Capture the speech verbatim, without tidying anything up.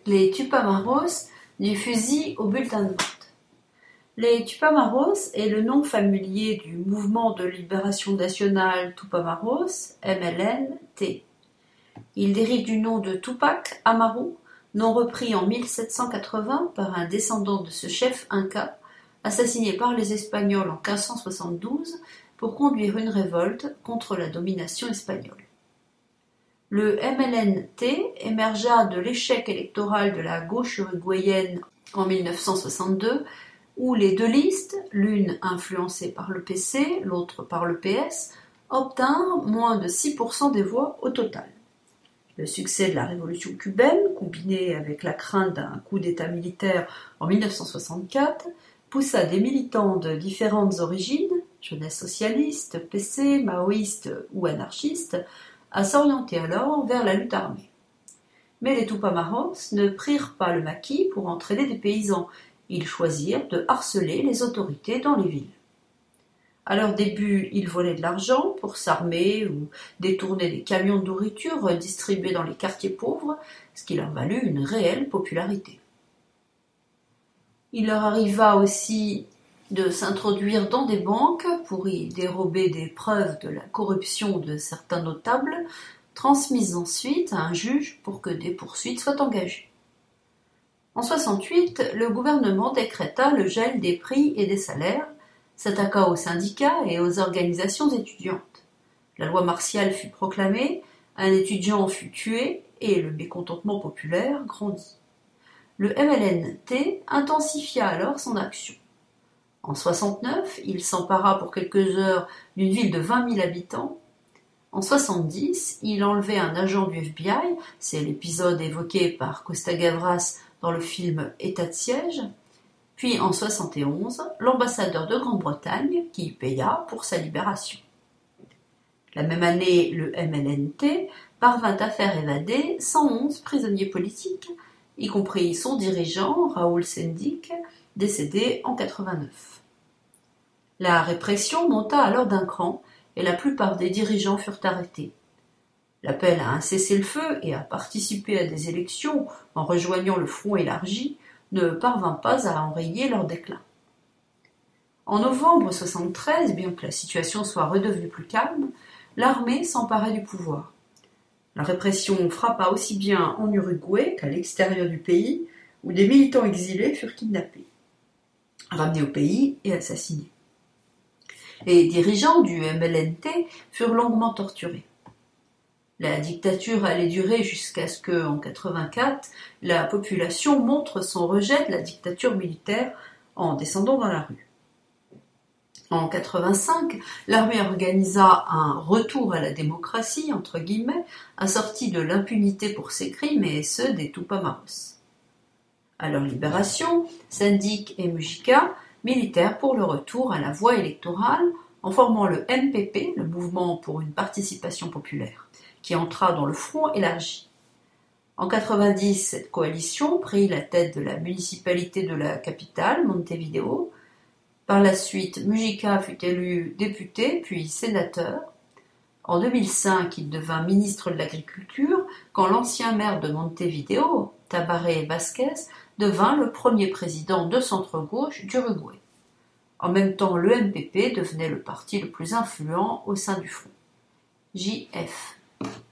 Les Tupamaros du fusil au bulletin de vote. Les Tupamaros est le nom familier du Mouvement de libération nationale Tupamaros, M L N T. Il dérive du nom de Tupac Amaru, nom repris en mille sept cent quatre-vingts par un descendant de ce chef inca, assassiné par les Espagnols en quinze cent soixante-douze pour conduire une révolte contre la domination espagnole. Le M L N T émergea de l'échec électoral de la gauche uruguayenne en mille neuf cent soixante-deux, où les deux listes, l'une influencée par le P C, l'autre par le P S, obtinrent moins de six pour cent des voix au total. Le succès de la révolution cubaine, combiné avec la crainte d'un coup d'État militaire en mille neuf cent soixante-quatre, poussa des militants de différentes origines, jeunesse socialiste, P C, maoïste ou anarchiste, à s'orienter alors vers la lutte armée. Mais les Tupamaros ne prirent pas le maquis pour entraîner des paysans. Ils choisirent de harceler les autorités dans les villes. À leur début, ils volaient de l'argent pour s'armer ou détourner des camions de nourriture distribués dans les quartiers pauvres, ce qui leur valut une réelle popularité. Il leur arriva aussi de s'introduire dans des banques pour y dérober des preuves de la corruption de certains notables, transmises ensuite à un juge pour que des poursuites soient engagées. En soixante-huit, le gouvernement décréta le gel des prix et des salaires, s'attaqua aux syndicats et aux organisations étudiantes. La loi martiale fut proclamée, un étudiant fut tué et le mécontentement populaire grandit. Le M L N T intensifia alors son action. En soixante-neuf, il s'empara pour quelques heures d'une ville de vingt mille habitants. En soixante-dix, il enlevait un agent du F B I, c'est l'épisode évoqué par Costa Gavras dans le film État de siège. Puis en soixante et onze, l'ambassadeur de Grande-Bretagne qui paya pour sa libération. La même année, le M L N T parvint à faire évader cent onze prisonniers politiques, y compris son dirigeant, Raoul Sendic, décédé en quatre-vingt-neuf. La répression monta alors d'un cran et la plupart des dirigeants furent arrêtés. L'appel à un cessez-le-feu et à participer à des élections en rejoignant le front élargi ne parvint pas à enrayer leur déclin. En novembre soixante-treize, bien que la situation soit redevenue plus calme, l'armée s'emparait du pouvoir. La répression frappa aussi bien en Uruguay qu'à l'extérieur du pays, où des militants exilés furent kidnappés, ramenés au pays et assassinés. Les dirigeants du M L N T furent longuement torturés. La dictature allait durer jusqu'à ce que, en quatre-vingt-quatre, la population montre son rejet de la dictature militaire en descendant dans la rue. En quatre-vingt-cinq, l'armée organisa un retour à la démocratie, entre guillemets, assorti de l'impunité pour ses crimes et ceux des Tupamaros. À leur libération, Sendic et Mujica militèrent pour le retour à la voie électorale en formant le M P P, le Mouvement pour une participation populaire, qui entra dans le front élargi. En quatre-vingt-dix, cette coalition prit la tête de la municipalité de la capitale, Montevideo. Par la suite, Mujica fut élu député, puis sénateur. En deux mille cinq, il devint ministre de l'Agriculture, quand l'ancien maire de Montevideo, Tabaré Vázquez, devint le premier président de centre-gauche d'Uruguay. En même temps, le M P P devenait le parti le plus influent au sein du front. J F